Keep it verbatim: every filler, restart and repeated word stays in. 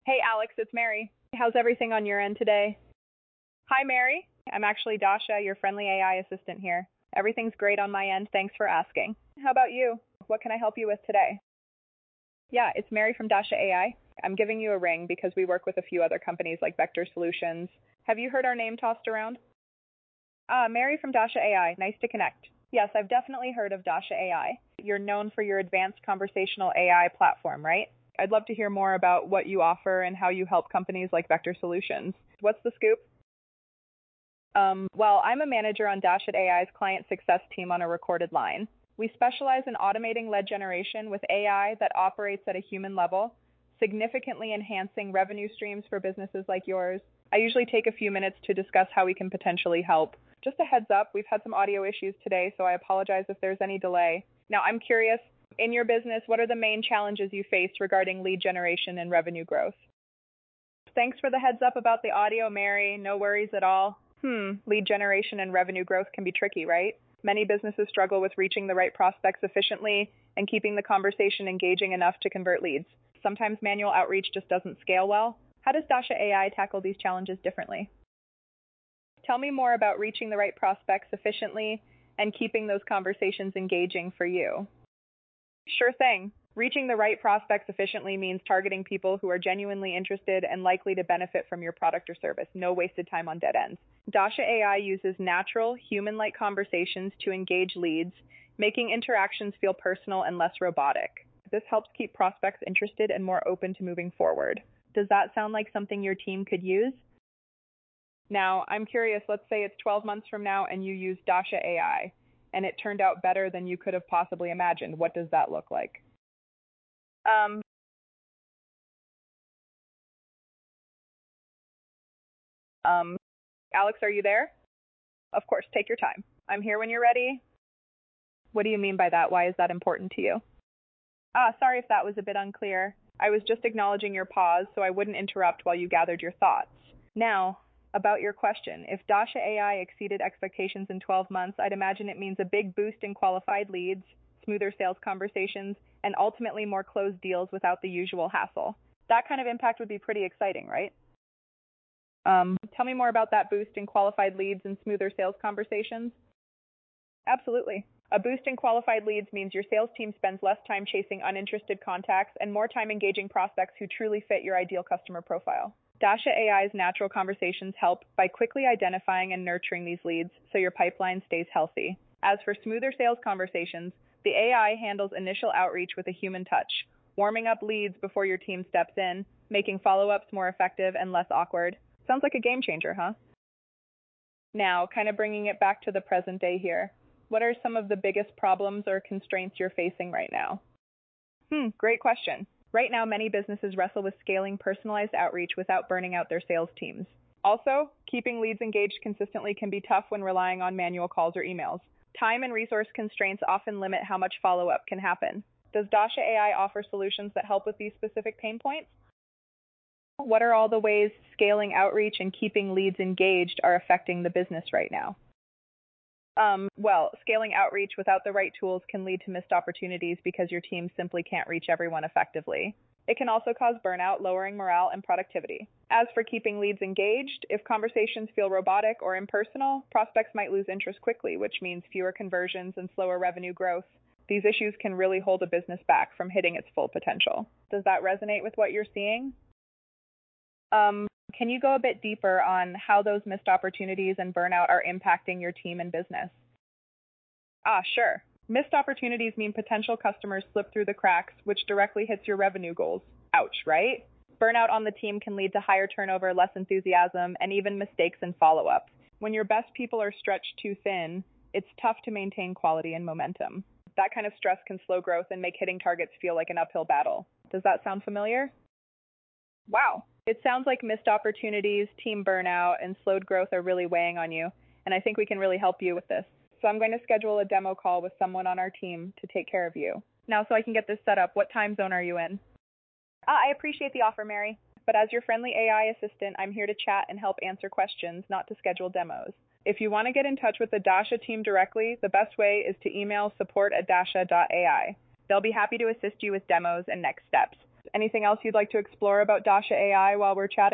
Hey Alex, it's Mary. How's everything on your end today? Hi Mary, I'm actually Dasha, your friendly A I assistant here. Everything's great on my end, thanks for asking. How about you? What can I help you with today? Yeah, it's Mary from Dasha A I. I'm giving you a ring because we work with a few other companies like Vector Solutions. Have you heard our name tossed around? Ah, Mary from Dasha A I, nice to connect. Yes, I've definitely heard of Dasha A I. You're known for your advanced conversational A I platform, right? I'd love to hear more about what you offer and how you help companies like Vector Solutions. What's the scoop? Um, well, I'm a manager on Dasha A I's client success team on a recorded line. We specialize in automating lead generation with A I that operates at a human level, significantly enhancing revenue streams for businesses like yours. I usually take a few minutes to discuss how we can potentially help. Just a heads up, we've had some audio issues today, so I apologize if there's any delay. Now, I'm curious, in your business, what are the main challenges you face regarding lead generation and revenue growth? Thanks for the heads up about the audio, Mary. No worries at all. Hmm, lead generation and revenue growth can be tricky, right? Many businesses struggle with reaching the right prospects efficiently and keeping the conversation engaging enough to convert leads. Sometimes manual outreach just doesn't scale well. How does Dasha A I tackle these challenges differently? Tell me more about reaching the right prospects efficiently and keeping those conversations engaging for you. Sure thing. Reaching the right prospects efficiently means targeting people who are genuinely interested and likely to benefit from your product or service. No wasted time on dead ends. Dasha A I uses natural, human-like conversations to engage leads, making interactions feel personal and less robotic. This helps keep prospects interested and more open to moving forward. Does that sound like something your team could use? Now, I'm curious, let's say it's twelve months from now and you use Dasha A I, and it turned out better than you could have possibly imagined. What does that look like? Um, um, Alex, are you there? Of course, take your time. I'm here when you're ready. What do you mean by that? Why is that important to you? Ah, sorry if that was a bit unclear. I was just acknowledging your pause so I wouldn't interrupt while you gathered your thoughts. Now, about your question, if Dasha A I exceeded expectations in twelve months, I'd imagine it means a big boost in qualified leads, smoother sales conversations, and ultimately more closed deals without the usual hassle. That kind of impact would be pretty exciting, right? Um, tell me more about that boost in qualified leads and smoother sales conversations. Absolutely. A boost in qualified leads means your sales team spends less time chasing uninterested contacts and more time engaging prospects who truly fit your ideal customer profile. Dasha A I's natural conversations help by quickly identifying and nurturing these leads so your pipeline stays healthy. As for smoother sales conversations, the A I handles initial outreach with a human touch, warming up leads before your team steps in, making follow-ups more effective and less awkward. Sounds like a game changer, huh? Now, kind of bringing it back to the present day here, what are some of the biggest problems or constraints you're facing right now? Hmm, great question. Right now, many businesses wrestle with scaling personalized outreach without burning out their sales teams. Also, keeping leads engaged consistently can be tough when relying on manual calls or emails. Time and resource constraints often limit how much follow-up can happen. Does Dasha A I offer solutions that help with these specific pain points? What are all the ways scaling outreach and keeping leads engaged are affecting the business right now? Um, well, scaling outreach without the right tools can lead to missed opportunities because your team simply can't reach everyone effectively. It can also cause burnout, lowering morale and productivity. As for keeping leads engaged, if conversations feel robotic or impersonal, prospects might lose interest quickly, which means fewer conversions and slower revenue growth. These issues can really hold a business back from hitting its full potential. Does that resonate with what you're seeing? Um, can you go a bit deeper on how those missed opportunities and burnout are impacting your team and business? Ah, sure. Missed opportunities mean potential customers slip through the cracks, which directly hits your revenue goals. Ouch, right? Burnout on the team can lead to higher turnover, less enthusiasm, and even mistakes in follow-up. When your best people are stretched too thin, it's tough to maintain quality and momentum. That kind of stress can slow growth and make hitting targets feel like an uphill battle. Does that sound familiar? Wow. It sounds like missed opportunities, team burnout, and slowed growth are really weighing on you, and I think we can really help you with this. So I'm going to schedule a demo call with someone on our team to take care of you. Now, so I can get this set up, what time zone are you in? Ah, I appreciate the offer, Mary, but as your friendly A I assistant, I'm here to chat and help answer questions, not to schedule demos. If you want to get in touch with the Dasha team directly, the best way is to email support at dasha dot A I. They'll be happy to assist you with demos and next steps. Anything else you'd like to explore about Dasha A I while we're chatting?